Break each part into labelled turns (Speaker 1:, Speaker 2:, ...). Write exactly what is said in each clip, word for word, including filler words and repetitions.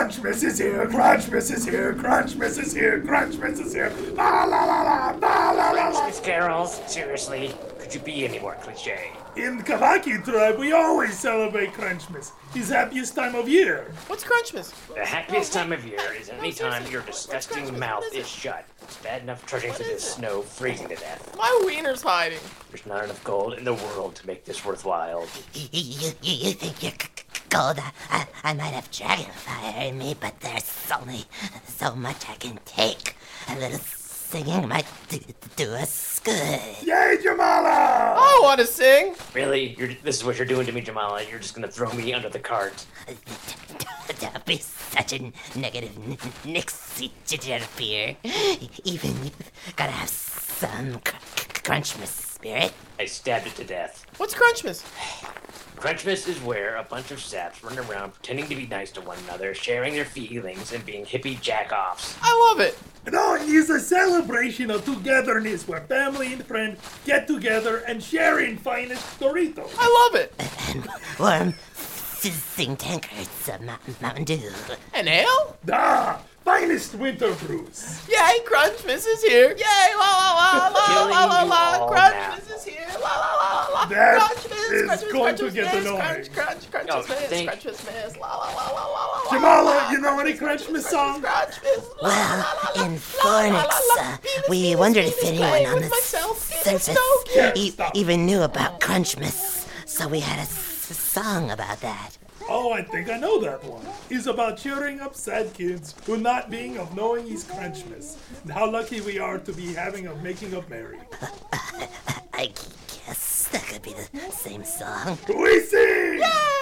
Speaker 1: Crunchmas is here, Crunchmas is here, Crunchmas is here, Crunchmas is here. La la la la, la la la la.
Speaker 2: Miss Carols, seriously, could you be any more cliche?
Speaker 1: In the Kavaki tribe, we always celebrate Crunchmas. It's the happiest time of year.
Speaker 3: What's Crunchmas?
Speaker 2: The happiest time of year is any time your disgusting mouth is shut. It's bad enough trudging through this snow, freezing to death.
Speaker 3: My wiener's hiding.
Speaker 2: There's not enough gold in the world to make this worthwhile.
Speaker 4: You, you, you think you're c- c- gold? I, I, I might have dragon fire in me, but there's only so much I can take. A little singing might do, do us good.
Speaker 1: Yay, Jamala!
Speaker 3: I want to sing.
Speaker 2: Really? You're, this is what you're doing to me, Jamala? You're just gonna throw me under the cart?
Speaker 4: Don't be such a negative n- Nixie Jitterbeer. Even you've gotta have some cr- cr- Crunchmas spirit.
Speaker 2: I stabbed it to death.
Speaker 3: What's Crunchmas?
Speaker 2: Crunchmas is where a bunch of saps run around pretending to be nice to one another, sharing their feelings, and being hippie jack-offs.
Speaker 3: I love it.
Speaker 1: No, it's a celebration of togetherness where family and friends get together and sharing finest Doritos.
Speaker 3: I love it.
Speaker 4: And warm, fizzing tankards of Mountain, Mountain Dew.
Speaker 3: And ale?
Speaker 1: Da! Finest winter brews.
Speaker 3: Yay, Crunchmas is here. Yay, la la la la
Speaker 2: Killing
Speaker 3: la la
Speaker 2: you
Speaker 3: la.
Speaker 2: all
Speaker 3: Crunchmas
Speaker 2: now.
Speaker 3: is here. La la la la.
Speaker 1: That
Speaker 3: Crunchmas,
Speaker 1: is
Speaker 3: Crunchmas,
Speaker 1: going to
Speaker 3: Crunchmas,
Speaker 1: get
Speaker 3: miss,
Speaker 1: annoying.
Speaker 3: Crunch, crunch, Crunchmas,
Speaker 2: Oh,
Speaker 3: miss,
Speaker 2: thank-
Speaker 3: Crunchmas, miss. La la la la la la.
Speaker 1: Jamala, you know any Crunchmas song?
Speaker 3: Crunchmas.
Speaker 4: Well, in Fornix, uh, we wondered if anyone on the surface e- even knew about Crunchmas, so we had a s- song about that.
Speaker 1: Oh, I think I know that one. It's about cheering up sad kids who not being of knowing he's Crunchmas. And how lucky we are to be having a making of merry.
Speaker 4: I guess that could be the same song.
Speaker 1: We sing!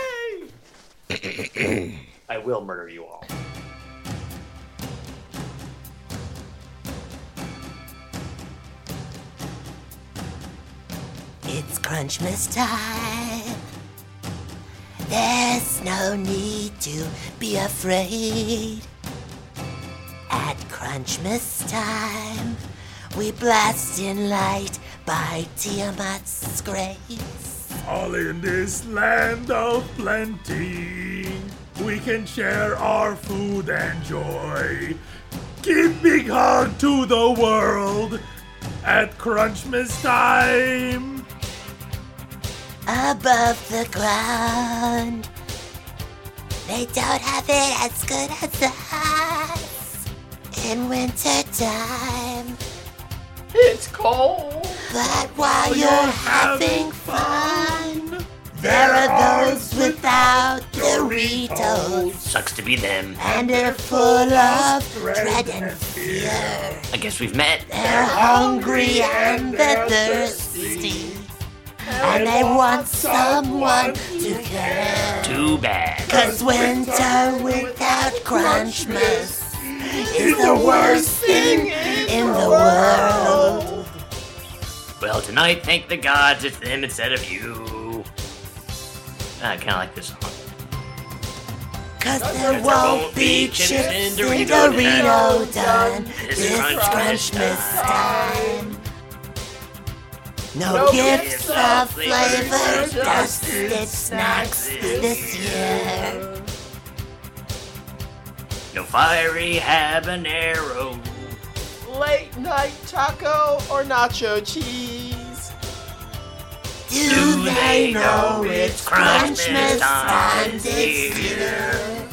Speaker 3: Yay!
Speaker 2: I will murder you all.
Speaker 4: It's Crunchmas time. There's no need to be afraid. At Crunchmas time, we blast in light by Tiamat's grace.
Speaker 1: All in this land of plenty, we can share our food and joy. Give big hug to the world at Crunchmas time.
Speaker 4: Above the ground, they don't have it as good as us in winter time.
Speaker 3: It's cold.
Speaker 4: But while you're having fun, there are those without Doritos,
Speaker 2: Sucks to be them.
Speaker 4: and they're full of dread and fear.
Speaker 2: I guess we've met.
Speaker 4: They're hungry and they're thirsty, and they want someone to care.
Speaker 2: Too bad.
Speaker 4: Cause winter without Crunchmas is the worst thing in the world.
Speaker 2: Well, tonight, thank the gods it's them instead of you. I kind of like this song.
Speaker 4: Cause there won't be chips in Dorito done this Crunchmas time. No gifts of flavored dusted snacks this year.
Speaker 2: No fiery habanero.
Speaker 3: Late night taco or nacho cheese.
Speaker 4: Do they know it's Crunchmas time this year?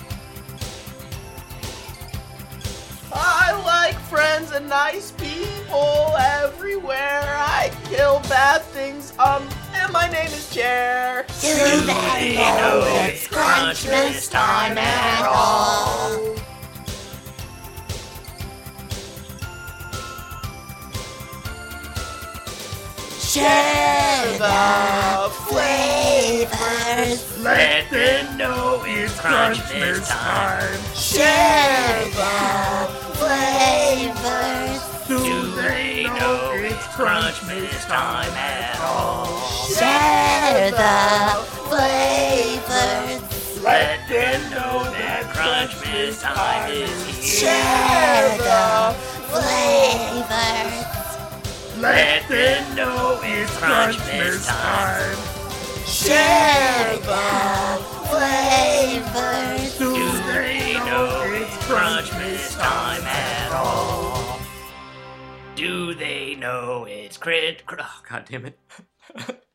Speaker 3: I like friends and nice people everywhere. I kill bad things, um, and my name is Chair.
Speaker 4: Do they know it's Crunchmas time at all? Share the flavors.
Speaker 1: Let them know it's Crunchmas time.
Speaker 4: Share the flavors.
Speaker 1: Do they know it's Crunchmas time at all?
Speaker 4: Share the flavors.
Speaker 1: Let them know that Crunchmas time is here.
Speaker 4: Share the flavors.
Speaker 1: Let them know it's Crunchmas time.
Speaker 4: Share the flavors.
Speaker 1: Do they know
Speaker 2: Crunchmas time at all. Do they know it's crit? Oh, God damn it.